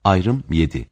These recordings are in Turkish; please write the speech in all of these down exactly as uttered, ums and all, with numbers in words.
Ayrım yedi.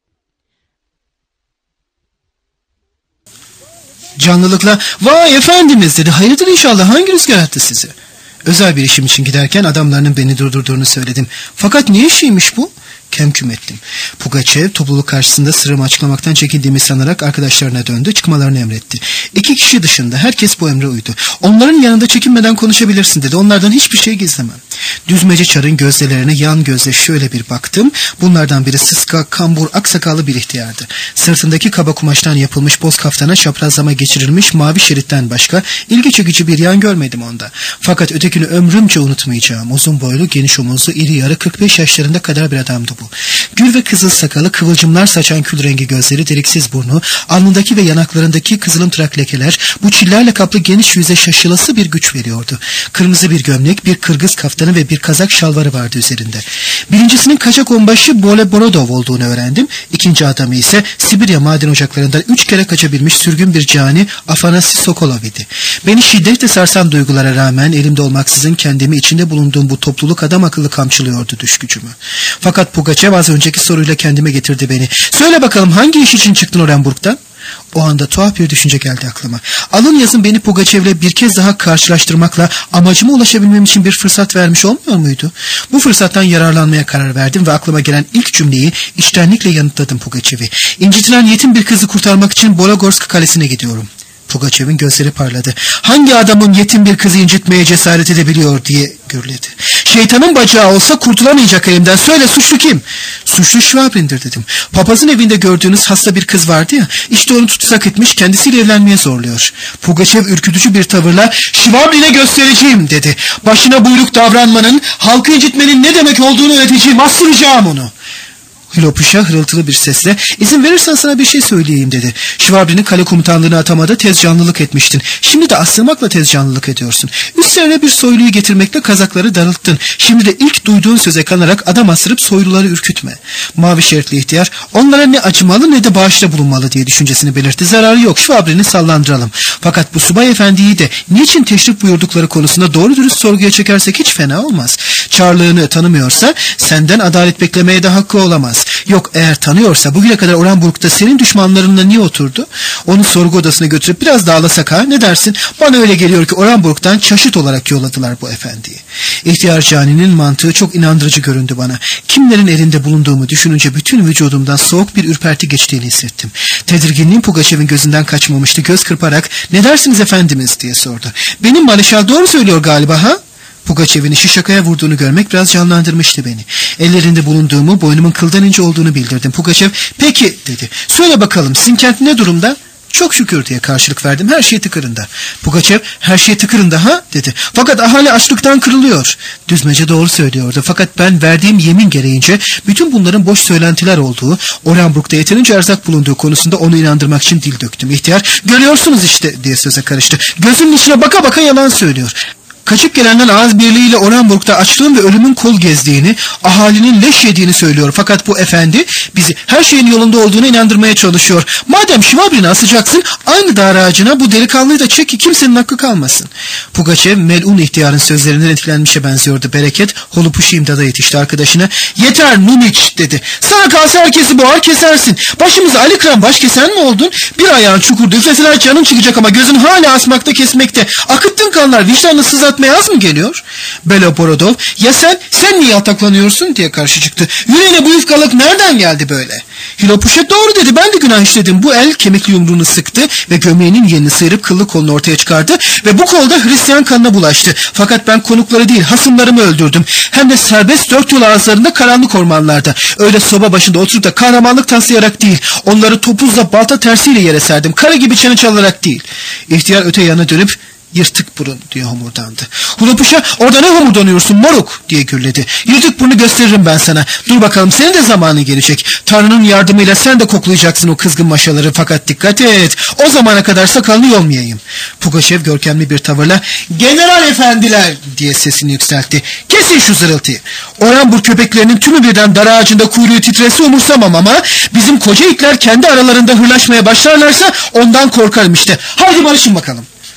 Canlılıkla "Vay efendimiz" dedi. "Hayırdır inşallah, hangi rüzgar attı sizi?" Özel bir işim için giderken adamlarının beni durdurduğunu söyledim. Fakat ne işiymiş bu? Kemküm ettim. Pugaçev topluluk karşısında sırrımı açıklamaktan çekindiğimi sanarak arkadaşlarına döndü, çıkmalarını emretti. İki kişi dışında herkes bu emre uydu. "Onların yanında çekinmeden konuşabilirsin" dedi. "Onlardan hiçbir şey gizlemem." Düzmece Çar'ın gözlerine yan gözle şöyle bir baktım. Bunlardan biri sıska, kambur, aksakallı bir ihtiyardı. Sırtındaki kaba kumaştan yapılmış boz kaftana çaprazlama geçirilmiş mavi şeritten başka ilgi çekici bir yan görmedim onda. Fakat ötekini ömrümce unutmayacağım. Uzun boylu, geniş omuzlu, iri yarı, kırk beş yaşlarında kadar bir adamdı bu. Gül ve kızıl sakalı, kıvılcımlar saçan kül rengi gözleri, deliksiz burnu, alnındaki ve yanaklarındaki kızılımtırak lekeler bu çillerle kaplı geniş yüze şaşılası bir güç veriyordu. Kırmızı bir gömlek, bir kırgız kaftanı ve bir kazak şalvarı vardı üzerinde. Birincisinin kaçak onbaşı Bole Borodov olduğunu öğrendim. İkinci adamı ise Sibirya maden ocaklarından üç kere kaçabilmiş sürgün bir cani Afanasi Sokolov idi. Beni şiddetle sarsan duygulara rağmen elimde olmaksızın kendimi içinde bulunduğum bu topluluk adam akıllı kamçılıyordu düş gücümü. Fakat Pugaçev az önceki soruyla kendime getirdi beni. "Söyle bakalım, hangi iş için çıktın Orenburg'dan?" O anda tuhaf bir düşünce geldi aklıma. Alın yazın beni Pugaçev'le bir kez daha karşılaştırmakla amacıma ulaşabilmem için bir fırsat vermiş olmuyor muydu? Bu fırsattan yararlanmaya karar verdim ve aklıma gelen ilk cümleyi içtenlikle yanıtladım Pugaçev'i. "İncitilen yetim bir kızı kurtarmak için Bologorsk kalesine gidiyorum." Pugaçev'in gözleri parladı. "Hangi adamın yetim bir kızı incitmeye cesaret edebiliyor?" diye gürledi. "Şeytanın bacağı olsa kurtulamayacak elimden. Söyle, suçlu kim?" "Suçlu Şvabrin'dir" dedim. "Papazın evinde gördüğünüz hasta bir kız vardı ya, işte onu tutsak etmiş, kendisiyle evlenmeye zorluyor." Pugaçev ürkütücü bir tavırla "Şvabrin'e göstereceğim" dedi. "Başına buyruk davranmanın, halkı incitmenin ne demek olduğunu öğreteceğim, astıracağım onu." Hilopuşa hırıltılı bir sesle "İzin verirsen sana bir şey söyleyeyim" dedi. "Şvabrin'i kale komutanlığına atamada tez canlılık etmiştin. Şimdi de astırmakla tez canlılık ediyorsun. Üstlerine bir soyluyu getirmekle kazakları darılttın. Şimdi de ilk duyduğun söze kanarak adam astırıp soyluları ürkütme." Mavi şeritli ihtiyar "Onlara ne acımalı ne de bağışta bulunmalı" diye düşüncesini belirtti. "Zararı yok, Şvabrin'i sallandıralım. Fakat bu subay efendiyi de niçin teşrif buyurdukları konusunda doğru dürüst sorguya çekersek hiç fena olmaz. Çarlığını tanımıyorsa senden adalet beklemeye de hakkı olamaz. Yok, eğer tanıyorsa bugüne kadar Orenburg'da senin düşmanlarınla niye oturdu? Onu sorgu odasına götürüp biraz dağlasak ha, ne dersin? Bana öyle geliyor ki Orenburg'dan çaşıt olarak yolladılar bu efendiyi." İhtiyar caninin mantığı çok inandırıcı göründü bana. Kimlerin elinde bulunduğumu düşününce bütün vücudumdan soğuk bir ürperti geçtiğini hissettim. Tedirginliğim Pugaçev'in gözünden kaçmamıştı. Göz kırparak "Ne dersiniz efendimiz?" diye sordu. "Benim Maleşal doğru söylüyor galiba ha?" Pugaçev'in işi şakaya vurduğunu görmek biraz canlandırmıştı beni. Ellerinde bulunduğumu, boynumun kıldan ince olduğunu bildirdim. Pugaçev "Peki" dedi. "Söyle bakalım, sizin kent ne durumda?" "Çok şükür" diye karşılık verdim. "Her şey tıkırında." Pugaçev "Her şey tıkırında ha?" dedi. "Fakat ahali açlıktan kırılıyor." Düzmece doğru söylüyordu. Fakat ben verdiğim yemin gereğince bütün bunların boş söylentiler olduğu, Orenburg'da yeterince erzak bulunduğu konusunda onu inandırmak için dil döktüm. İhtiyar "Görüyorsunuz işte" diye söze karıştı. "Gözünün içine baka baka yalan söylüyor. Kaçıp gelenler ağız birliğiyle Orenburg'da açlığın ve ölümün kol gezdiğini, ahalinin leş yediğini söylüyor. Fakat bu efendi bizi her şeyin yolunda olduğuna inandırmaya çalışıyor. Madem Şvabrin'i asacaksın, aynı dar ağacına bu delikanlıyı da çek ki kimsenin hakkı kalmasın." Pugaçev melun ihtiyarın sözlerinden etkilenmişe benziyordu. Bereket Holupuşu imdada yetişti arkadaşına. "Yeter Nuniç" dedi. "Sana kalsa herkesi boğar kesersin. Başımıza Ali Kıran baş kesen mi oldun? Bir ayağın çukurda, üfleseler canın çıkacak ama gözün hala asmakta kesmekte. Akıttığın kanlar vicdanını sızlatmaya az mı geliyor?" Belo Borodov "Ya sen, sen niye ataklanıyorsun?" diye karşı çıktı. "Yüreğine bu yufkalık nereden geldi böyle?" Hilopuşet "Doğru" dedi. "Ben de günah işledim." Bu el kemikli yumruğunu sıktı ve gömleğinin yenini sıyırıp kıllı kolunu ortaya çıkardı ve bu kol da Hristiyan kanına bulaştı. Fakat ben konukları değil, hasımlarımı öldürdüm. Hem de serbest dört yol ağızlarında, karanlık ormanlarda. Öyle soba başında oturup da kahramanlık taslayarak değil, onları topuzla balta tersiyle yere serdim. Kara gibi çene çalarak değil." İhtiyar öte yana dönüp "Yırtık burun" diye homurdandı. Hulopuşa "Orada ne homurdanıyorsun moruk?" diye gürledi. "Yırtık burnu gösteririm ben sana. Dur bakalım, senin de zamanı gelecek. Tanrı'nın yardımıyla sen de koklayacaksın o kızgın maşaları. Fakat dikkat et, o zamana kadar sakalını yolmayayım." Pugaçev görkemli bir tavırla "General efendiler" diye sesini yükseltti. "Kesin şu zırıltıyı. Orenburg köpeklerinin tümü birden dar ağacında kuyruğu titresi umursamam ama bizim koca itler kendi aralarında hırlaşmaya başlarlarsa ondan korkarım işte. Haydi barışın bakalım."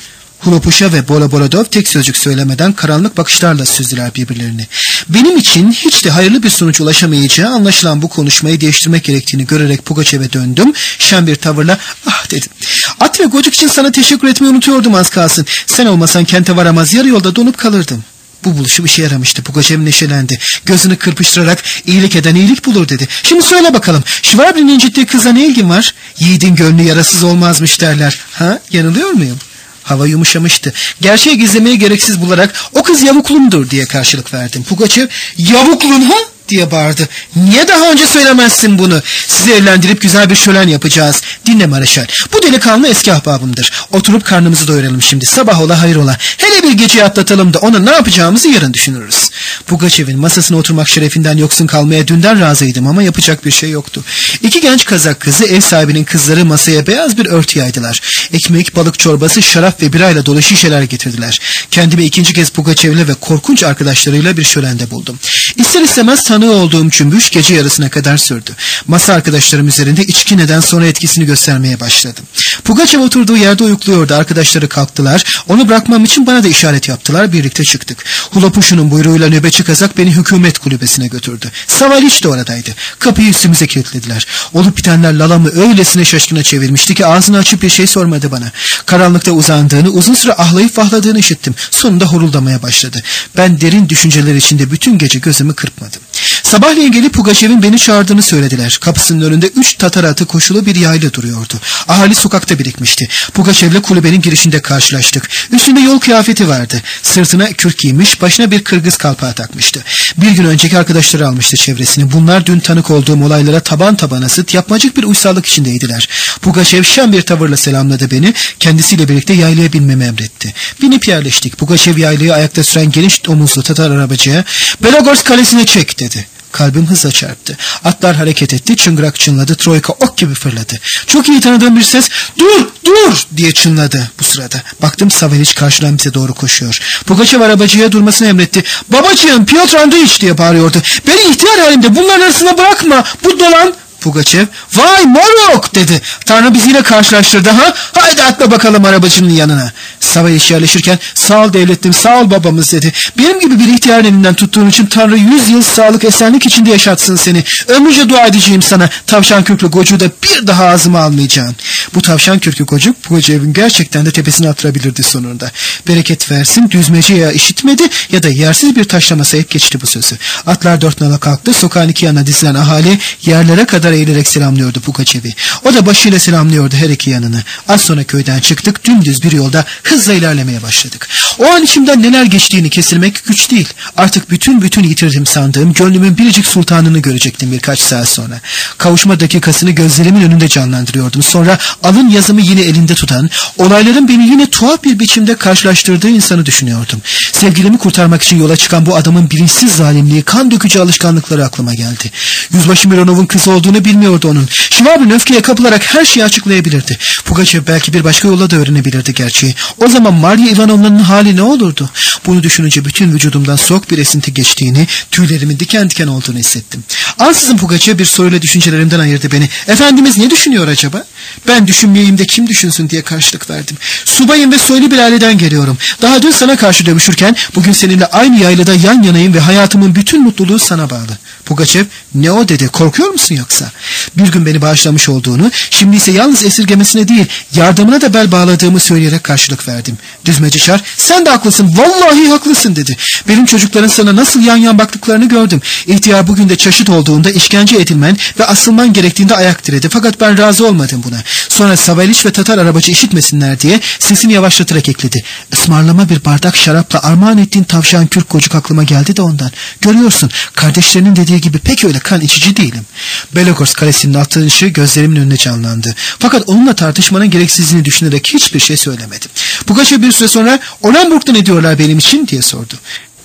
Hulopuşa ve Boloborodov tek sözcük söylemeden karanlık bakışlarla süzdüler birbirlerini. Benim için hiç de hayırlı bir sonuç ulaşamayacağı anlaşılan bu konuşmayı değiştirmek gerektiğini görerek Pugaçev'e döndüm. Şen bir tavırla ah dedim. At ve gocuk için sana teşekkür etmeyi unutuyordum az kalsın. Sen olmasan kente varamaz, yarı yolda donup kalırdım. Bu buluşum işe yaramıştı. Pugaçev neşelendi. Gözünü kırpıştırarak iyilik eden iyilik bulur dedi. Şimdi söyle bakalım, Şvabrin'in incittiği kıza ne ilgin var? Yiğidin gönlü yarasız olmazmış derler. Ha, yanılıyor muyum? Hava yumuşamıştı. Gerçeği gizlemeyi gereksiz bularak o kız yavuklumdur diye karşılık verdim. Pugaçev yavuklun ha diye bağırdı. Niye daha önce söylemezsin bunu? Sizi evlendirip güzel bir şölen yapacağız. Dinle Mareşal. Bu delikanlı eski ahbabımdır. Oturup karnımızı doyuralım şimdi. Sabah ola hayır ola. Hele bir geceyi atlatalım da ona ne yapacağımızı yarın düşünürüz. Pugaçev'in masasına oturmak şerefinden yoksun kalmaya dünden razıydım ama yapacak bir şey yoktu. İki genç Kazak kızı, ev sahibinin kızları masaya beyaz bir örtü yaydılar. Ekmek, balık çorbası, şarap ve birayla dolu şişeler getirdiler. Kendimi ikinci kez Pugaçev'le ve korkunç arkadaşlarıyla bir şölende buldum. İster istemez tanığı olduğum cümbüş gece yarısına kadar sürdü. Masa arkadaşlarım üzerinde içki neden sonra etkisini göstermeye başladı. Pugaçev oturduğu yerde uyukluyordu. Arkadaşları kalktılar. Onu bırakmam için bana da işaret yaptılar. Birlikte çıktık. Hulopuşu'nun buyruğuyla nöbetçi Kazak beni hükümet kulübesine götürdü. Savaliç de oradaydı. Kapıyı üstümüze kilitlediler. Olup bitenler Lalam'ı öylesine şaşkına çevirmişti ki ağzını açıp bir şey sormadı bana. Karanlıkta uzandığını, uzun süre ahlayıp vahladığını işittim. Sonunda horuldamaya başladı. Ben derin düşünceler içinde bütün gece gözümü kırpmadım. Sabahleyin gelip Pugaçev'in beni çağırdığını söylediler. Kapısının önünde üç Tatar atı koşulu bir yayla duruyordu. Ahali sokakta birikmişti. Pugaçev'le kulübenin girişinde karşılaştık. Üstünde yol kıyafeti vardı. Sırtına kürk giymiş, başına bir Kırgız kalpağı takmıştı. Bir gün önceki arkadaşları almıştı çevresini. Bunlar dün tanık olduğum olaylara taban tabana zıt, yapmacık bir uysallık içindeydiler. Pugaçev şen bir tavırla selamladı beni. Kendisiyle birlikte yaylaya binmemi emretti. Binip yerleştik. Pugaçev yaylayı ayakta süren geniş omuzlu Tatar arabacıya "Belogorsk kalesine çek" dedi. Kalbim hızla çarptı. Atlar hareket etti, çıngırak çınladı, troika ok gibi fırladı. Çok iyi tanıdığım bir ses "Dur, dur!" diye çınladı bu sırada. Baktım Savaliç karşıdan bize doğru koşuyor. Pugaçev arabacıya durmasını emretti. "Babacığım, Piotr Andreyiç!" diye bağırıyordu. "Beni ihtiyar halimde bunların arasına bırakma, bu dolan!" Pugaçev "Vay moruk!" dedi. "Tanrı biziyle karşılaştırdı ha? Haydi atla bakalım arabacının yanına." Savaliç yerleşirken "Sağ ol devletim, sağ ol babamız" dedi. "Benim gibi bir ihtiyarın elinden tuttuğun için Tanrı yüz yıl sağlık esenlik içinde yaşatsın seni. Ömrünce dua edeceğim sana. Tavşan kürklü gocuğu da bir daha ağzıma almayacağım." Bu tavşan kürklü gocuk Pugaçev'in gerçekten de tepesine attırabilirdi sonunda. Bereket versin, düzmece ya işitmedi ya da yersiz bir taşlama sayıp geçti bu sözü. Atlar dört nala kalktı. Sokağın iki yanına dizilen ahali yerlere kadar eğilerek selamlıyordu Pugaçev'i. O da başıyla selamlıyordu her iki yanını. Az sonra köyden çıktık, dümdüz bir yolda hızla ilerlemeye başladık. O an içimden neler geçtiğini kesilmek güç değil. Artık bütün bütün yitirdim sandığım gönlümün biricik sultanını görecektim birkaç saat sonra. Kavuşma dakikasını gözlerimin önünde canlandırıyordum. Sonra alın yazımı yine elinde tutan, olayların beni yine tuhaf bir biçimde karşılaştırdığı insanı düşünüyordum. Sevgilimi kurtarmak için yola çıkan bu adamın bilinçsiz zalimliği, kan dökücü alışkanlıkları aklıma geldi. Yüzbaşı Mironov'un kızı olduğunu bilmiyordu onun. Şvabrin öfkeye kapılarak her şeyi açıklayabilirdi. Pugaçev belki bir başka yolla da öğrenebilirdi gerçeği. O zaman Maria Ivanovna'nın hali ne olurdu? Bunu düşününce bütün vücudumdan soğuk bir esinti geçtiğini, tüylerimin diken diken olduğunu hissettim. Ansızın Pugaçev bir soruyla düşüncelerimden ayırdı beni. "Efendimiz ne düşünüyor acaba?" "Ben düşünmeyeyim de kim düşünsün?" diye karşılık verdim. "Subayım ve soylu bir aileden geliyorum. Daha dün sana karşı dövüşürken bugün seninle aynı yaylada yan yanayım ve hayatımın bütün mutluluğu sana bağlı." Pugaçev "Ne o?" dedi. "Korkuyor musun yoksa?" Bir gün beni bağışlamış olduğunu, şimdi ise yalnız esirgemesine değil yardımına da bel bağladığımı söyleyerek karşılık verdim. Düzmece Çar "Sen de haklısın, vallahi haklısın" dedi. "Benim çocukların sana nasıl yan yan baktıklarını gördüm. İhtiyar bugün de çaşıt olduğunda işkence edilmen ve asılman gerektiğinde ayak diredi. Fakat ben razı olmadım buna." Sonra Savaliç ve Tatar arabacı işitmesinler diye sesini yavaşlatarak ekledi. "Ismarlama bir bardak şarapla armağan ettiğin tavşan kürk gocuk aklıma geldi de ondan. Görüyorsun, kardeşlerinin dediği gibi pek öyle kan içici değilim." Belogorsk kalesinin atılışı gözlerimin önüne canlandı. Fakat onunla tartışmanın gereksizliğini düşünerek hiçbir şey söylemedim. Pugaçev bir süre sonra "Orenburg'da ne diyorlar benim için?" diye sordu.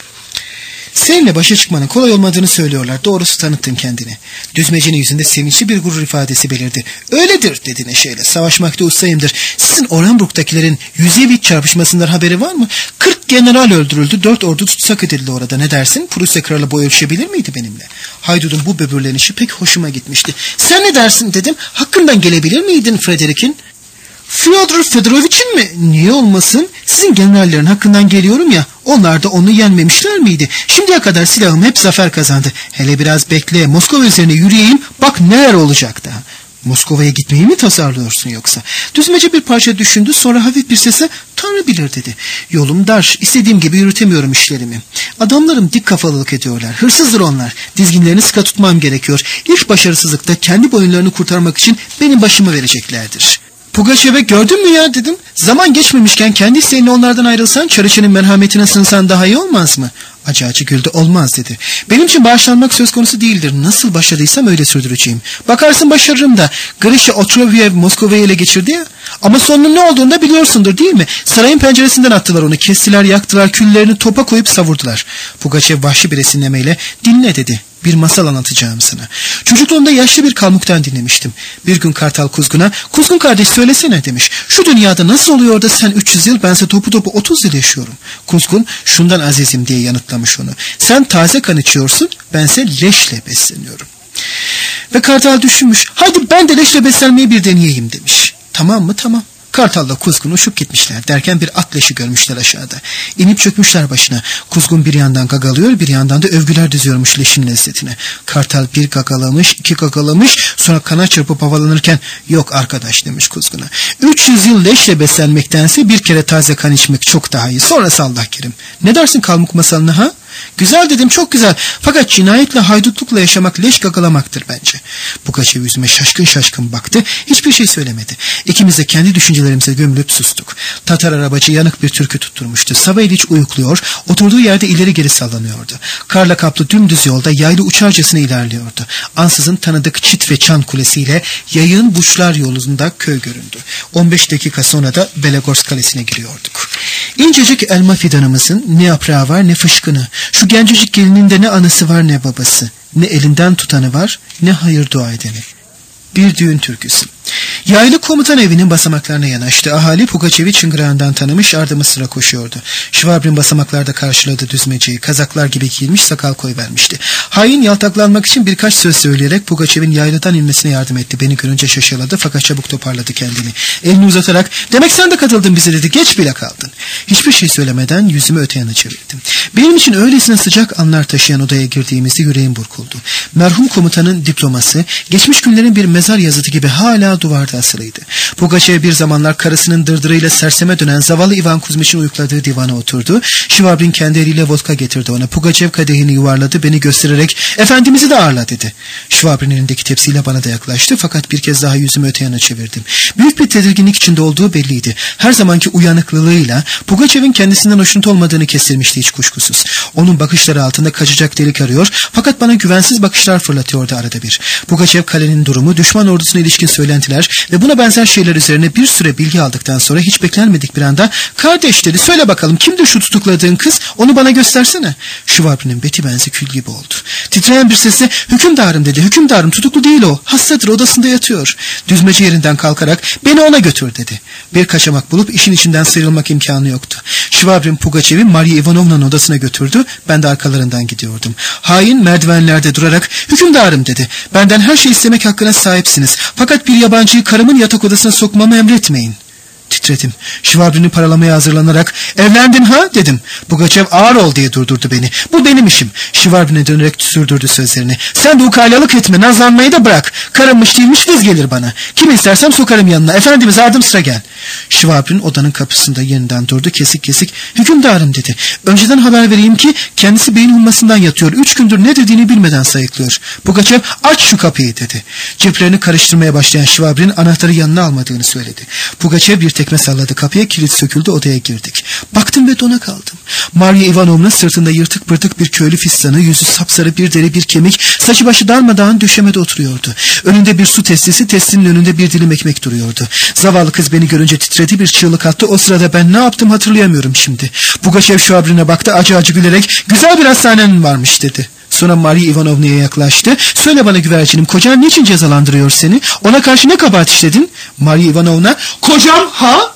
"Seninle başa çıkmanın kolay olmadığını söylüyorlar. Doğrusu tanıttın kendini." Düzmecenin yüzünde sevinçli bir gurur ifadesi belirdi. "Öyledir" dedi neşeyle. "Savaşmakta ustayımdır. Sizin Orenburg'dakilerin Yüzevit çarpışmasından haberi var mı? Kırk general öldürüldü. Dört ordu tutsak edildi orada. Ne dersin? Prusya kralı boy ölçebilir miydi benimle?" Haydut'un bu böbürlenişi pek hoşuma gitmişti. "Sen ne dersin?" dedim. "Hakkından gelebilir miydin Frederick'in?" Fyodor Fedorovich'in mi? Niye olmasın? Sizin generallerin hakkından geliyorum ya. Onlar da onu yenmemişler miydi? Şimdiye kadar silahım hep zafer kazandı. Hele biraz bekle. Moskova üzerine yürüyeyim. Bak neler olacak daha. Moskova'ya gitmeyi mi tasarlıyorsun yoksa? Düzmece bir parça düşündü, sonra hafif bir sesle Tanrı bilir dedi. Yolum dar, istediğim gibi yürütemiyorum işlerimi. Adamlarım dik kafalılık ediyorlar, hırsızdır onlar. Dizginlerini sıkı tutmam gerekiyor. İlk başarısızlıkta kendi boyunlarını kurtarmak için benim başımı vereceklerdir. Pugaçev'e gördün mü ya dedim. Zaman geçmemişken kendi isteğinle onlardan ayrılsan, Çarıçı'nın merhametine sığınsan daha iyi olmaz mı? Acı acı güldü. Olmaz dedi. Benim için bağışlanmak söz konusu değildir. Nasıl başarıysam öyle sürdüreceğim. Bakarsın başarırım da. Grisha Otroviev Moskova'yı ele geçirdi ya. Ama sonunun ne olduğunu da biliyorsundur değil mi? Sarayın penceresinden attılar onu. Kestiler, yaktılar, küllerini topa koyup savurdular. Pugaçev vahşi bir esinlemeyle dinle dedi. Bir masal anlatacağım sana. Çocukluğumda yaşlı bir kalmuktan dinlemiştim. Bir gün Kartal Kuzgun'a, Kuzgun kardeş söylesene demiş. Şu dünyada nasıl oluyor da sen üç yüz yıl, bense topu topu otuz yıl yaşıyorum. Kuzgun şundan azizim diye yanıtlamış onu. Sen taze kan içiyorsun, bense leşle besleniyorum. Ve Kartal düşünmüş. Hadi ben de leşle beslenmeyi bir deneyeyim demiş. Tamam mı? Tamam. Kartal'la Kuzgun uçup gitmişler. Derken bir at leşi görmüşler aşağıda. İnip çökmüşler başına. Kuzgun bir yandan gagalıyor, bir yandan da övgüler diziyormuş leşin lezzetine. Kartal bir gagalamış, iki gagalamış, sonra kana çırpıp havalanırken yok arkadaş demiş Kuzgun'a. üç yüz yıl leşle beslenmektense bir kere taze kan içmek çok daha iyi. Sonrası Allah kerim. Ne dersin kalmuk masalına ha? Güzel dedim, çok güzel. Fakat cinayetle, haydutlukla yaşamak leş gagalamaktır bence. Pugaçev yüzüme şaşkın şaşkın baktı. Hiçbir şey söylemedi. İkimiz de kendi düşüncelerimize gömülüp sustuk. Tatar arabacı yanık bir türkü tutturmuştu. Saveiliç uyukluyor, oturduğu yerde ileri geri sallanıyordu. Karla kaplı dümdüz yolda yaylı uçarcasına ilerliyordu. Ansızın tanıdık çit ve çan kulesiyle yayığın burçlar yolunda köy göründü. on beş dakika sonra da Belegorsk kalesine giriyorduk. İncecik elma fidanımızın ne yaprağı var ne fışkını. Şu gencecik gelinin de ne anası var ne babası. Ne elinden tutanı var ne hayır dua edeni. Bir düğün türküsü. Yaylı komutan evinin basamaklarına yanaştı. Ahali Pugaçev'i çıngırağından tanımış, ardıma sıra koşuyordu. Şvabrin basamaklarda karşıladı düzmeceyi. Kazaklar gibi giyilmiş, sakal koyvermişti. Hain yaltaklanmak için birkaç söz söyleyerek Pugaçev'in yaylıdan inmesine yardım etti. Beni görünce şaşırladı fakat çabuk toparladı kendini. Elini uzatarak demek sen de katıldın bize dedi. Geç bile kaldın. Hiçbir şey söylemeden yüzümü öte yana çevirdim. Benim için öylesine sıcak anlar taşıyan odaya girdiğimizde yüreğim burkuldu. Merhum komutanın diploması geçmiş günlerin bir mezar yazıtı gibi hala duvarda asılıydı. Pugaçev bir zamanlar karısının dırdırıyla serseme dönen zavallı Ivan Kuzmiç'in uyukladığı divana oturdu. Şivabrin kendi eliyle vodka getirdi ona. Pugaçev kadehini yuvarladı, beni göstererek efendimizi de ağırla dedi. Şivabrin elindeki tepsiyle bana da yaklaştı fakat bir kez daha yüzümü öte yana çevirdim. Büyük bir tedirginlik içinde olduğu belliydi. Her zamanki uyanıklılığıyla Pugaçev'in kendisinden hoşnut olmadığını kestirmişti hiç kuşkusuz. Onun bakışları altında kaçacak delik arıyor fakat bana güvensiz bakışlar fırlatıyordu arada bir. Pugaçev kalenin durumu, düşman ordusuna ilişkin söylentiler ve buna benzer şeyler üzerine bir süre bilgi aldıktan sonra hiç beklenmedik bir anda kardeş dedi, söyle bakalım kimdir şu tutukladığın kız, onu bana göstersene. Şvabrin'in beti benzi kül gibi oldu. Titreyen bir sesle hükümdarım dedi. Hükümdarım tutuklu değil o, hastadır, odasında yatıyor. Düzmeci yerinden kalkarak beni ona götür dedi. Bir kaçamak bulup işin içinden sıyrılmak imkanı yoktu. Şvabrin Pugaçev'i Maria Ivanovna'nın odasına götürdü. Ben de arkalarından gidiyordum. Hain merdivenlerde durarak hükümdarım dedi. Benden her şey istemek hakkına sahipsiniz. Fakat bir yabancıyı karımın yatak odasına sokmamı emretmeyin. Titredim. Şvabrin'i paralamaya hazırlanarak evlendin ha dedim. Pugaçev ağır ol diye durdurdu beni. Bu benim işim. Şvabrin'e dönerek sürdürdü sözlerini. Sen de ukalalık etme, nazlanmayı da bırak. Karımmış değilmiş kız gelir bana. Kim istersem sokarım yanına. Efendimiz ardım sıra gel. Şvabrin odanın kapısında yeniden durdu, kesik kesik. Hükümdarım dedi. Önceden haber vereyim ki kendisi beyin hummasından yatıyor. Üç gündür ne dediğini bilmeden sayıklıyor. Pugaçev aç şu kapıyı dedi. Ceplerini karıştırmaya başlayan Şvabrin anahtarı yanına almadığını söyledi. Pugaçev bir tekme salladı kapıya, kilit söküldü, odaya girdik. Baktım ve dona kaldım. Maria Ivanovna sırtında yırtık pırtık bir köylü fistanı, yüzü sapsarı, bir deri bir kemik, saçı başı darmadağın döşemede oturuyordu. Önünde bir su testisi, testinin önünde bir dilim ekmek duruyordu. Zavallı kız beni görünce titredi, bir çığlık attı. O sırada ben ne yaptım hatırlayamıyorum şimdi. Pugaçev Şvabrin'e baktı, acı acı gülerek güzel bir hastanenin varmış dedi. Sonra Maria Ivanovna'ya yaklaştı. Söyle bana güvercinim, kocan niçin cezalandırıyor seni? Ona karşı ne kabahat işledin? Maria Ivanovna, kocam ha?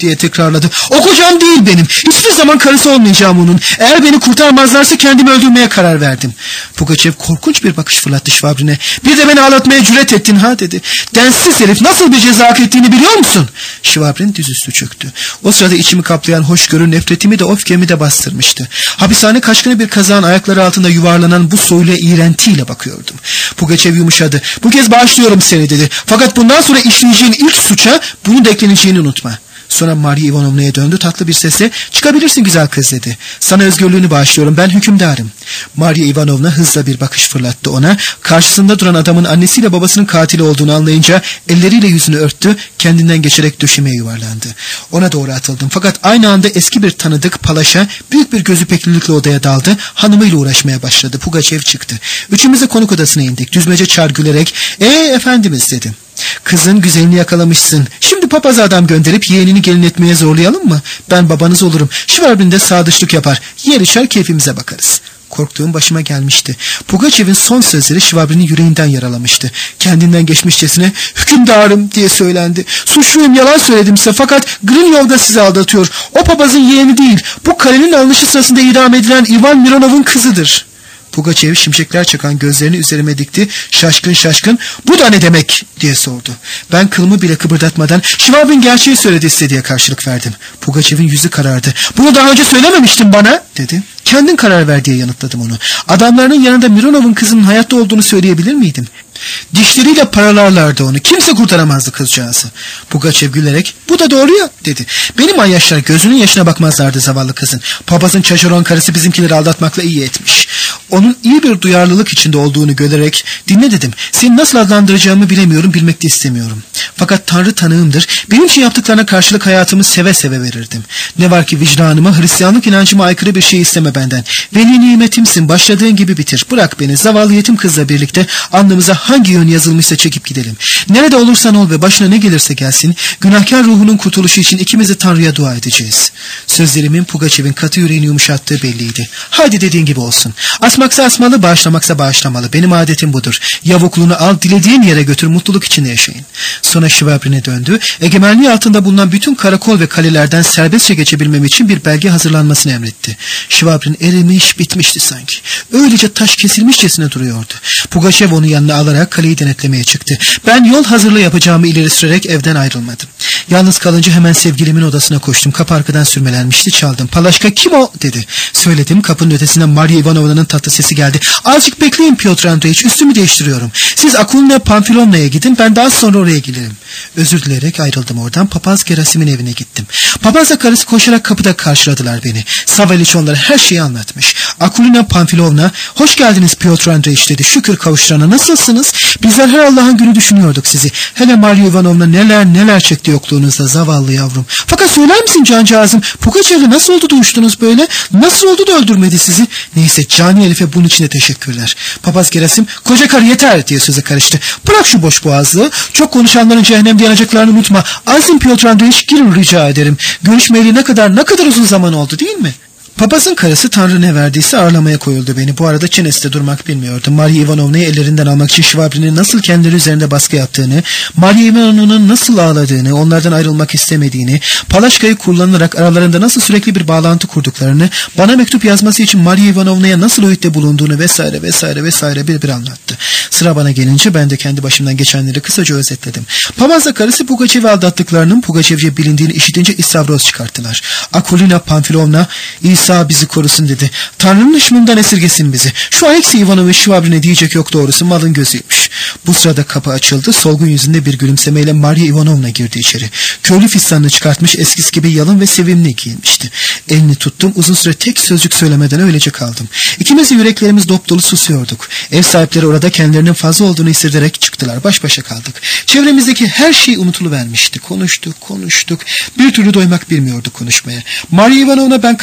diye tekrarladı. O kocam değil benim. Hiçbir zaman karısı olmayacağım onun. Eğer beni kurtarmazlarsa kendimi öldürmeye karar verdim. Pugaçev korkunç bir bakış fırlattı Şvabrin'e. Bir de beni ağlatmaya cüret ettin ha dedi. Densiz herif, nasıl bir ceza hak ettiğini biliyor musun? Şvabrin dizüstü çöktü. O sırada içimi kaplayan hoşgörü nefretimi de öfkemi de bastırmıştı. Hapishane kaçkını bir kazağın ayakları altında yuvarlanan bu soyluya iğrentiyle bakıyordum. Pugaçev yumuşadı. Bu kez bağışlıyorum seni dedi. Fakat bundan sonra işleyeceğin ilk suça bunu da ekleneceğini unutma. Sonra Maria Ivanovna'ya döndü, tatlı bir sesle çıkabilirsin güzel kız dedi. Sana özgürlüğünü bağışlıyorum, ben hükümdarım. Maria Ivanovna hızla bir bakış fırlattı ona. Karşısında duran adamın annesiyle babasının katili olduğunu anlayınca elleriyle yüzünü örttü, kendinden geçerek döşemeye yuvarlandı. Ona doğru atıldım fakat aynı anda eski bir tanıdık Palaşa büyük bir gözü peklilikle odaya daldı, hanımıyla uğraşmaya başladı. Pugaçev çıktı. Üçümüz de konuk odasına indik. Düzmece çar gülerek eee efendimiz dedim. Kızın güzelini yakalamışsın. Şimdi papaz adam gönderip yeğenini gelin etmeye zorlayalım mı? Ben babanız olurum. Şvabrin de sadıçlık yapar. Yer içer keyfimize bakarız. Korktuğum başıma gelmişti. Pugaçev'in son sözleri Şvabrin'in yüreğinden yaralamıştı. Kendinden geçmişçesine hükümdarım diye söylendi. Suçluyum, yalan söyledim size fakat Grinyov da sizi aldatıyor. O papazın yeğeni değil. Bu kalenin alınışı sırasında idam edilen Ivan Mironov'un kızıdır. Pugaçev şimşekler çakan gözlerini üzerime dikti. Şaşkın şaşkın bu da ne demek diye sordu. Ben kılımı bile kıpırdatmadan Şvabrin gerçeği söyledi size diye karşılık verdim. Pugaçev'in yüzü karardı. Bunu daha önce söylememiştin bana dedi. Kendin karar ver diye yanıtladım onu. Adamlarının yanında Mironov'un kızının hayatta olduğunu söyleyebilir miydim? Dişleriyle paralarlardı onu. Kimse kurtaramazdı kızcağızı. Pugaçev gülerek bu da doğru ya dedi. Benim ayyaşlar gözünün yaşına bakmazlardı zavallı kızın. Papazın çaşaron karısı bizimkileri aldatmakla iyi etmiş. Onun iyi bir duyarlılık içinde olduğunu görerek dinle dedim. Seni nasıl adlandıracağımı bilemiyorum, bilmek de istemiyorum. Fakat Tanrı tanığımdır. Benim için yaptıklarına karşılık hayatımı seve seve verirdim. Ne var ki vicdanıma, Hristiyanlık inancıma aykırı bir şey isteme benden. Veli nimetimsin, başladığın gibi bitir. Bırak beni zavallı yetim kızla birlikte alnımıza hangi yön yazılmışsa çekip gidelim. Nerede olursan ol ve başına ne gelirse gelsin, günahkar ruhunun kurtuluşu için ikimiz de Tanrı'ya dua edeceğiz. Sözlerimin Pugaçev'in katı yüreğini yumuşattığı belliydi. Hadi dediğin gibi olsun. Asmaksa asmalı, bağışlamaksa bağışlamalı. Benim adetim budur. Yavukluğunu al, dilediğin yere götür, mutluluk içinde yaşayın. Sonra Şvabrin'e döndü. Egemenliği altında bulunan bütün karakol ve kalelerden serbestçe geçebilmem için bir belge hazırlanmasını emretti. Şvabrin erimiş, bitmişti sanki. Öylece taş kesilmişçesine duruyordu. Pugaçev onu yanına alarak kaleyi denetlemeye çıktı. Ben yol hazırlığı yapacağımı ileri sürerek evden ayrılmadım. Yalnız kalınca hemen sevgilimin odasına koştum. Kapı arkadan sürmelenmişti, çaldım. Palaşka kim o dedi. Söyledim. Kapının ötesinden Maria Ivanovna'nın tatlı sesi geldi. Azıcık bekleyin Piotr Andreevich, üstümü değiştiriyorum. Siz Akulina Pamfilovna'ya gidin, ben daha sonra oraya gelirim. Özür dileyerek ayrıldım oradan. Papaz Gerasim'in evine gittim. Papazla karısı koşarak kapıda karşıladılar beni. Saveliç onlara her şeyi anlatmış. Akulina Pamfilovna, hoş geldiniz Piotr Andreevich dedi. Şükür kavuşturana, nasılsınız? Bizler her Allah'ın günü düşünüyorduk sizi. Hele Maria Ivanovna neler neler çekti yokluğunuzda, zavallı yavrum. Fakat söyler misin cancağızım, Pugaçev'le nasıl oldu da uçtunuz böyle? Nasıl oldu da öldürmedi sizi? Neyse, cani Elif'e bunun için de teşekkürler. Papaz Gerasim, koca karı yeter diye söze karıştı. Bırak şu boş boğazlığı. Çok konuşanların cehennemde yanacaklarını unutma. Azim Piotr Andreevich, girin rica ederim. Görüşmeyeli ne kadar ne kadar uzun zaman oldu değil mi? Papazın karısı Tanrı ne verdiyse ağırlamaya koyuldu beni. Bu arada çenesi de durmak bilmiyordu. Maria Ivanovna'yı ellerinden almak için Şvabrin'in nasıl kendileri üzerinde baskı yaptığını, Maria Ivanovna'nın nasıl ağladığını, onlardan ayrılmak istemediğini, Palaşka'yı kullanarak aralarında nasıl sürekli bir bağlantı kurduklarını, bana mektup yazması için Maria Ivanovna'ya nasıl öğütte bulunduğunu vesaire vesaire vesaire bir bir anlattı. Sıra bana gelince ben de kendi başımdan geçenleri kısaca özetledim. Papazla karısı Pugaçev'i aldattıklarının Pugaçev'ce bilindiğini işitince istavroz çıkarttılar. Akulina Pamfilovna, İsa bizi korusun dedi. Tanrı'nın hışmından esirgesin bizi. Şu Alexey Ivanovich Şvabrin'e diyecek yok, doğrusu malın gözüymüş. Bu sırada kapı açıldı. Solgun yüzünde bir gülümsemeyle Maria Ivanovna girdi içeri. Köylü fistanını çıkartmış, eskisi gibi yalın ve sevimli giyinmişti. Elini tuttum. Uzun süre tek sözcük söylemeden öylece kaldım. İkimiz de yüreklerimiz dop dolu susuyorduk. Ev sahipleri orada kendilerinin fazla olduğunu hissederek çıktılar. Baş başa kaldık. Çevremizdeki her şey unutuluvermişti. Konuştuk, konuştuk. Bir türlü doymak bilmiyorduk konuşmaya. Maria Ivanovna, ben kaleden ayrıldım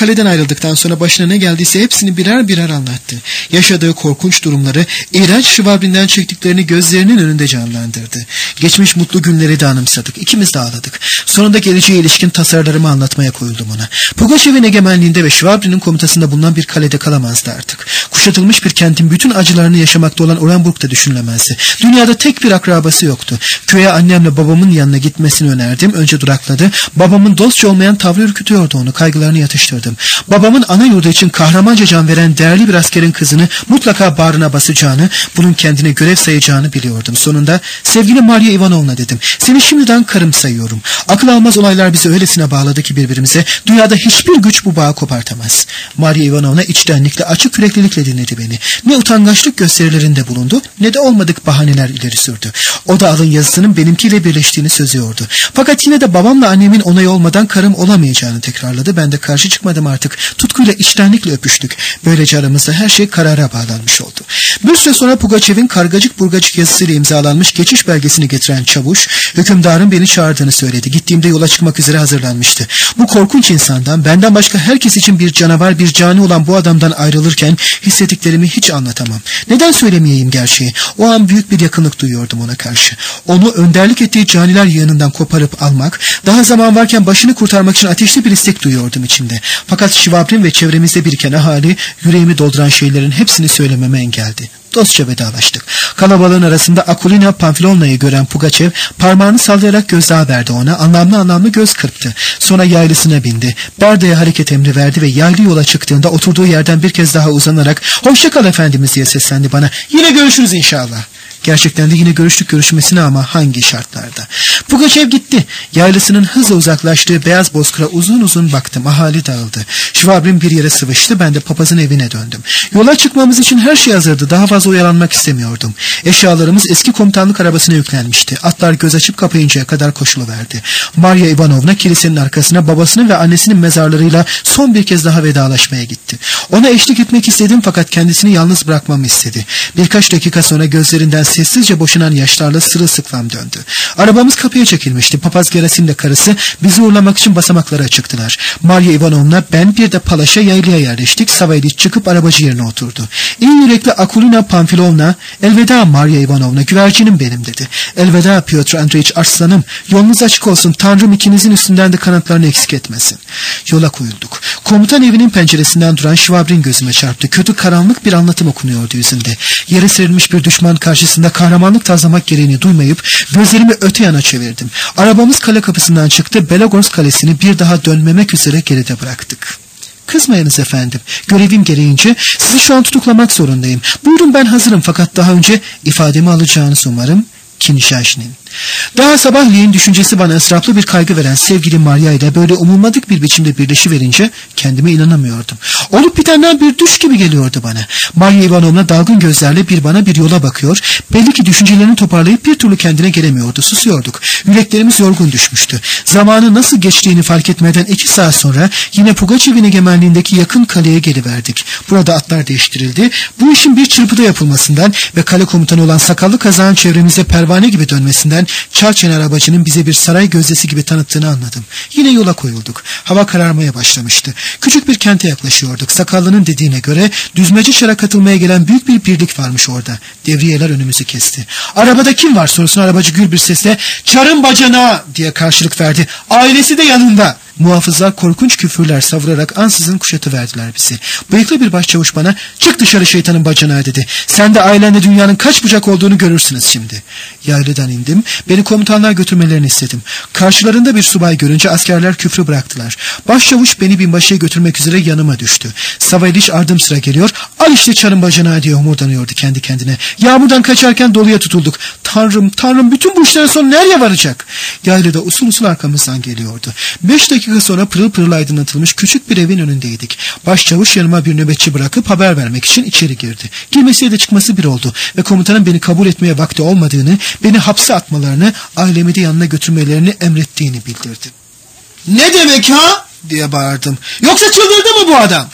kaldırdıktan sonra başına ne geldiyse hepsini birer birer anlattı. Yaşadığı korkunç durumları, iğrenç Şvabrin'den çektiklerini gözlerinin önünde canlandırdı. Geçmiş mutlu günleri de anımsadık. İkimiz de ağladık. Sonunda geleceğe ilişkin tasarılarımı anlatmaya koyuldum ona. Pugaçev'in egemenliğinde ve Şvabrin'in komutasında bulunan bir kalede kalamazdı artık. Kuşatılmış bir kentin bütün acılarını yaşamakta olan Orenburg'da düşünülemezdi. Dünyada tek bir akrabası yoktu. Köye annemle babamın yanına gitmesini önerdim. Önce durakladı. Babamın dostça olmayan tavrı ürkütüyordu onu. Kaygılarını yatıştırdım. Babamın ana yurdu için kahramanca can veren değerli bir askerin kızını mutlaka bağrına basacağını, bunun kendine görev sayacağını biliyordum. Sonunda sevgili Maria Ivanovna dedim. Seni şimdiden karım sayıyorum. Akıl almaz olaylar bizi öylesine bağladı ki birbirimize. Dünyada hiçbir güç bu bağı kopartamaz. Maria Ivanovna içtenlikle, açık yüreklilikle dinledi beni. Ne utangaçlık gösterilerinde bulundu, ne de olmadık bahaneler ileri sürdü. O da alın yazısının benimkiyle birleştiğini sözüyordu. Fakat yine de babamla annemin onayı olmadan karım olamayacağını tekrarladı. Ben de karşı çıkmadım artık. Tutkuyla, içtenlikle öpüştük. Böylece aramızda her şey karara bağlanmış oldu. Bir süre sonra Pugaçev'in kargacık burgacık yazısıyla imzalanmış geçiş belgesini getiren çavuş, hükümdarın beni çağırdığını söyledi. Gittiğimde yola çıkmak üzere hazırlanmıştı. Bu korkunç insandan, benden başka herkes için bir canavar, bir cani olan bu adamdan ayrılırken hissettiklerimi hiç anlatamam. Neden söylemeyeyim gerçeği? O an büyük bir yakınlık duyuyordum ona karşı. Onu önderlik ettiği caniler yığınından koparıp almak, daha zaman varken başını kurtarmak için ateşli bir istek duyuyordum içimde. Fakat Şvabrin ve çevremizde biriken ahali yüreğimi dolduran şeylerin hepsini söylememe engeldi. Dostça vedalaştık. Kalabalığın arasında Akulina Pamfilovna'yı gören Pugaçev parmağını sallayarak gözdağı verdi ona. Anlamlı anlamlı göz kırptı. Sonra yaylısına bindi. Berda'ya hareket emri verdi ve yaylı yola çıktığında oturduğu yerden bir kez daha uzanarak "Hoşça kal efendimiz" diye seslendi bana. "Yine görüşürüz inşallah." Gerçekten de yine görüştük görüşmesine, ama hangi şartlarda? Pugaçev gitti. Yaylısının hızla uzaklaştığı beyaz bozkıra uzun uzun baktım. Ahali dağıldı. Şvabrin bir yere sıvıştı. Ben de papazın evine döndüm. Yola çıkmamız için her şey hazırdı. Daha fazla oyalanmak istemiyordum. Eşyalarımız eski komutanlık arabasına yüklenmişti. Atlar göz açıp kapayıncaya kadar koşuluverdi. Maria Ivanovna kilisenin arkasına babasının ve annesinin mezarlarıyla son bir kez daha vedalaşmaya gitti. Ona eşlik etmek istedim fakat kendisini yalnız bırakmamı istedi. Birkaç dakika sonra gözlerinden sessizce boşanan yaşlarla sırılsıklam döndü. Arabamız kapıya çekilmişti. Papaz Gerasim'le karısı bizi uğurlamak için basamaklara çıktılar. Maria Ivanovna, ben, bir de Palaş'a yaylıya yerleştik. Savayliç çıkıp arabacı yerine oturdu. İyi yürekli Akulina Pamfilovna, "Elveda Maria Ivanovna, güvercinim benim" dedi. "Elveda Piotr Andreich, arslanım. Yolunuz açık olsun. Tanrım ikinizin üstünden de kanatlarını eksik etmesin." Yola koyulduk. Komutan evinin penceresinden duran Şvabrin gözüme çarptı. Kötü, karanlık bir anlatım okunuyordu yüzünde. Yere serilmiş bir düşman karşısında kahramanlık tazlamak gereğini duymayıp gözlerimi öte yana çevirdim. Arabamız kale kapısından çıktı. Belogorsk kalesini bir daha dönmemek üzere geride bıraktık. "Kızmayınız efendim. Görevim gereğince sizi şu an tutuklamak zorundayım. Buyurun, ben hazırım, fakat daha önce ifademi alacağınız umarım. Kinişajnin." Daha sabahleyin düşüncesi bana ıstıraplı bir kaygı veren sevgili Maria ile böyle umulmadık bir biçimde birleşiverince kendime inanamıyordum. Olup bitenler bir düş gibi geliyordu bana. Maria Ivanovna dalgın gözlerle bir bana bir yola bakıyor. Belli ki düşüncelerini toparlayıp bir türlü kendine gelemiyordu. Susuyorduk. Yüreklerimiz yorgun düşmüştü. Zamanı nasıl geçtiğini fark etmeden iki saat sonra yine Pugaçev'in egemenliğindeki yakın kaleye geliverdik. Burada atlar değiştirildi. Bu işin bir çırpıda yapılmasından ve kale komutanı olan sakallı kazağın çevremizde pervane gibi dönmesinden Çarçen arabacının bize bir saray gözdesi gibi tanıttığını anladım. Yine yola koyulduk. Hava kararmaya başlamıştı. Küçük bir kente yaklaşıyorduk. Sakallının dediğine göre düzmeci çara katılmaya gelen büyük bir birlik varmış orada. Devriyeler önümüzü kesti. "Arabada kim var?" sorusuna arabacı gür bir sesle "Çarın bacanağı" diye karşılık verdi. "Ailesi de yanında." Muhafızlar korkunç küfürler savurarak ansızın kuşatıverdiler bizi. Bıyıklı bir başçavuş bana "Çık dışarı şeytanın bacanağı" dedi. "Sen de ailenle dünyanın kaç bucak olduğunu görürsünüz şimdi." Yaylıdan indim. Beni komutanlığa götürmelerini istedim. Karşılarında bir subay görünce askerler küfrü bıraktılar. Başçavuş beni binbaşıya götürmek üzere yanıma düştü. Savayliç ardım sıra geliyor. "Al işte çarın bacanağı" diye homurdanıyordu kendi kendine. "Yağmurdan kaçarken doluya tutulduk. Tanrım, Tanrım, bütün bu işlerin sonu nereye varacak?" Yaylıda usul usul arkamızdan geliyordu. Beş dakika sonra pırıl pırıl aydınlatılmış küçük bir evin önündeydik. Başçavuş yanıma bir nöbetçi bırakıp haber vermek için içeri girdi. Girmesiyle de çıkması bir oldu ve komutanın beni kabul etmeye vakti olmadığını, beni hapse atmalarını, ailemi de yanına götürmelerini emrettiğini bildirdi. "Ne demek ha?" diye bağırdım. "Yoksa çıldırdı mı bu adam?"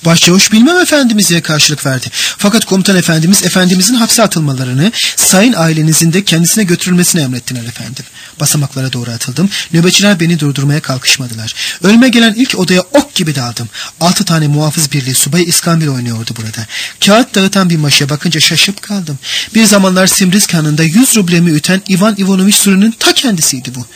Başçavuş bilmem efendimiz diye karşılık verdi. Fakat komutan efendimiz efendimizin hapse atılmalarını, sayın ailenizin de kendisine götürülmesini emrettiler efendim. Basamaklara doğru atıldım. Nöbetçiler beni durdurmaya kalkışmadılar. Önüme gelen ilk odaya ok gibi daldım. Altı tane muhafız birliği subayı iskambil oynuyordu burada. Kağıt dağıtan bir maşaya bakınca şaşıp kaldım. Bir zamanlar Simrisk Hanı'nda yüz rublemi üten Ivan Ivanoviç Surin'in ta kendisiydi bu.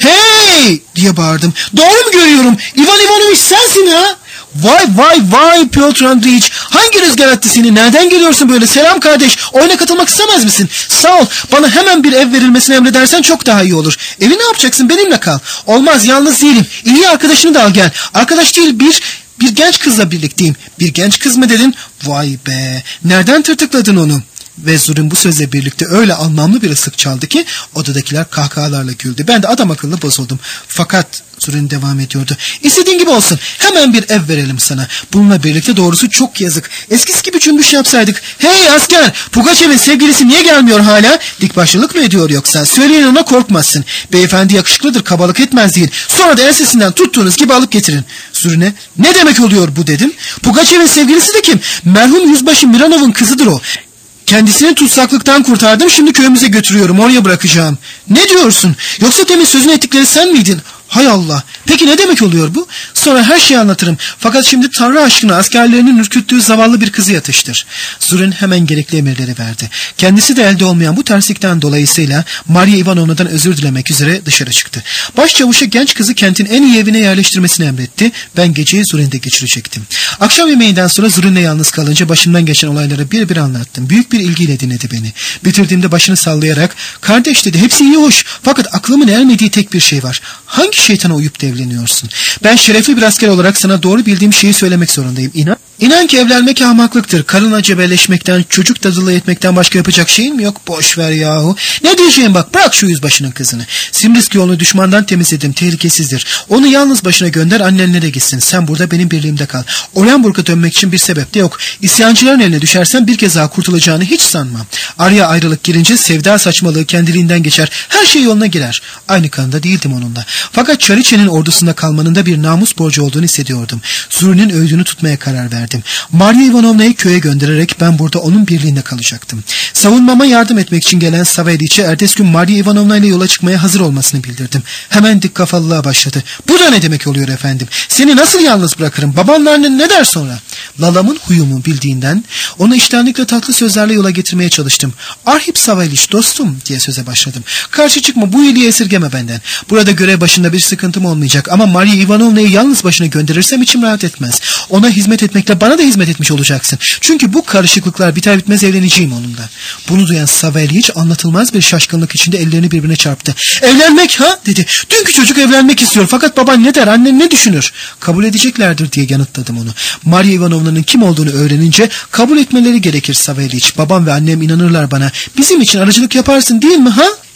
Hey! diye bağırdım. Doğru mu görüyorum? Ivan Ivanoviç sensin ha? Vay vay vay Piotr Andreevich, hangi rüzgar attı seni? Nereden geliyorsun böyle? Selam kardeş, oyuna katılmak istemez misin? Sağ ol, bana hemen bir ev verilmesini emredersen çok daha iyi olur. Evi ne yapacaksın? Benimle kal. Olmaz, yalnız değilim. İyi arkadaşını da al gel. Arkadaş değil, bir bir genç kızla birlikteyim. Bir genç kız mı dedin? Vay be, nereden tırtıkladın onu? Ve Zurin bu sözle birlikte öyle anlamlı bir ıslık çaldı ki odadakiler kahkahalarla güldü. Ben de adam akıllı bozuldum. Fakat Zurin devam ediyordu. İstediğin gibi olsun. Hemen bir ev verelim sana. Bununla birlikte doğrusu çok yazık. Eskisi gibi cümbüş yapsaydık. Hey asker! Pugaçev'in sevgilisi niye gelmiyor hala? Dikbaşlılık mı ediyor yoksa? Söyleyin ona, korkmazsın. Beyefendi yakışıklıdır, kabalık etmez değil. Sonra da ensesinden tuttuğunuz gibi alıp getirin. Zurin'e ne demek oluyor bu dedim. Pugaçev'in sevgilisi de kim? Merhum yüzbaşı Miranov'un kızıdır o. Kendisini tutsaklıktan kurtardım, şimdi köyümüze götürüyorum, oraya bırakacağım. Ne diyorsun? Yoksa demin sözünü ettikleri sen miydin? Hay Allah! Peki ne demek oluyor bu? Sonra her şeyi anlatırım. Fakat şimdi Tanrı aşkına askerlerinin ürküttüğü zavallı bir kızı yatıştır. Zurin hemen gerekli emirleri verdi. Kendisi de elde olmayan bu terslikten dolayısıyla Maria Ivanovna'dan özür dilemek üzere dışarı çıktı. Başçavuşa genç kızı kentin en iyi evine yerleştirmesini emretti. Ben geceyi Zurin'de geçirecektim. Akşam yemeğinden sonra Zurin'le yalnız kalınca başımdan geçen olayları bir bir anlattım. Büyük bir ilgiyle dinledi beni. Bitirdiğimde başını sallayarak, kardeş dedi, hepsi iyi hoş. Fakat aklımın ermediği tek bir şey var. Hangi şeytana uyup da evleniyorsun? Ben şerefli bir asker olarak sana doğru bildiğim şeyi söylemek zorundayım. İnan. İnan ki evlenmek ahmaklıktır. Karınla cebelleşmekten, çocuk dadılığı etmekten başka yapacak şeyin mi yok? Boş ver yahu. Ne diyeceğim bak, bırak şu yüzbaşının kızını. Simrisk yolunu düşmandan temizledim, tehlikesizdir. Onu yalnız başına gönder, annenlere gitsin. Sen burada benim birliğimde kal. Orenburg'a dönmek için bir sebep de yok. İsyancıların eline düşersen bir kez daha kurtulacağını hiç sanmam. Araya ayrılık girince sevda saçmalığı kendiliğinden geçer. Her şey yoluna girer. Aynı kanında değildim onunla. Fakat Çariçe'nin ordusunda kalmanın da bir namus borcu olduğunu hissediyordum. Zurin'in öğüdünü tutmaya karar verdim. Maria Ivanovna'yı köye göndererek ben burada onun birliğinde kalacaktım. Savunmama yardım etmek için gelen Saveliç'e ertesi gün Maria Ivanovna ile yola çıkmaya hazır olmasını bildirdim. Hemen dik kafalılığa başladı. Bu da ne demek oluyor efendim? Seni nasıl yalnız bırakırım? Babanla annen ne der sonra? Lalamın huyumu bildiğinden onu içtenlikle tatlı sözlerle yola getirmeye çalıştım. Arhip Saveliç dostum diye söze başladım. Karşı çıkma, bu iyiliği esirgeme benden. Burada görev başında bir sıkıntım olmayacak ama Maria Ivanovna'yı yalnız başına gönderirsem içim rahat etmez. Ona hizmet etmekle bana da hizmet etmiş olacaksın. Çünkü bu karışıklıklar biter bitmez evleneceğim onunla. Bunu duyan Saveliç anlatılmaz bir şaşkınlık içinde ellerini birbirine çarptı. Evlenmek ha dedi. Dünkü çocuk evlenmek istiyor fakat baban ne der, annen ne düşünür? Kabul edeceklerdir diye yanıtladım onu. Maria Ivanovna'nın kim olduğunu öğrenince kabul etmeleri gerekir Saveliç. Babam ve annem inanırlar bana. Bizim için aracılık yaparsın değil mi ha?